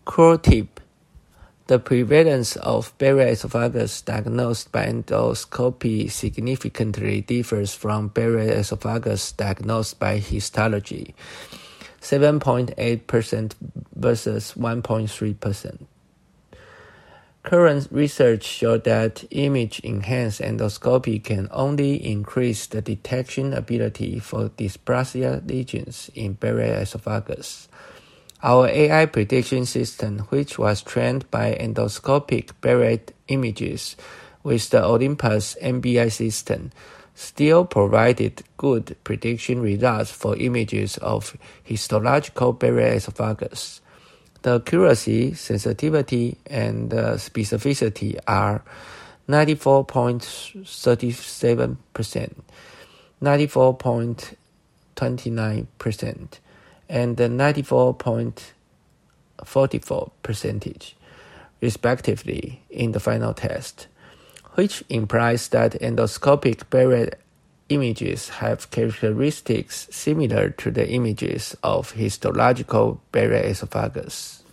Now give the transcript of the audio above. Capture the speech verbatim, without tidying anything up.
Core tip: the prevalence of Barrett esophagus diagnosed by endoscopy significantly differs from Barrett esophagus diagnosed by histology, seven point eight percent versus one point three percent. Current research shows that image-enhanced endoscopy can only increase the detection ability for dysplasia lesions in Barrett esophagus. Our A I prediction system, which was trained by endoscopic Barrett images with the Olympus M B I system, still provided good prediction results for images of histological Barrett esophagus. The accuracy, sensitivity, and uh, specificity are ninety-four point three seven percent, ninety-four point two nine percent, and ninety-four point four four percent, respectively, in the final test, which implies that endoscopic Barrett images have characteristics similar to the images of histological Barrett esophagus.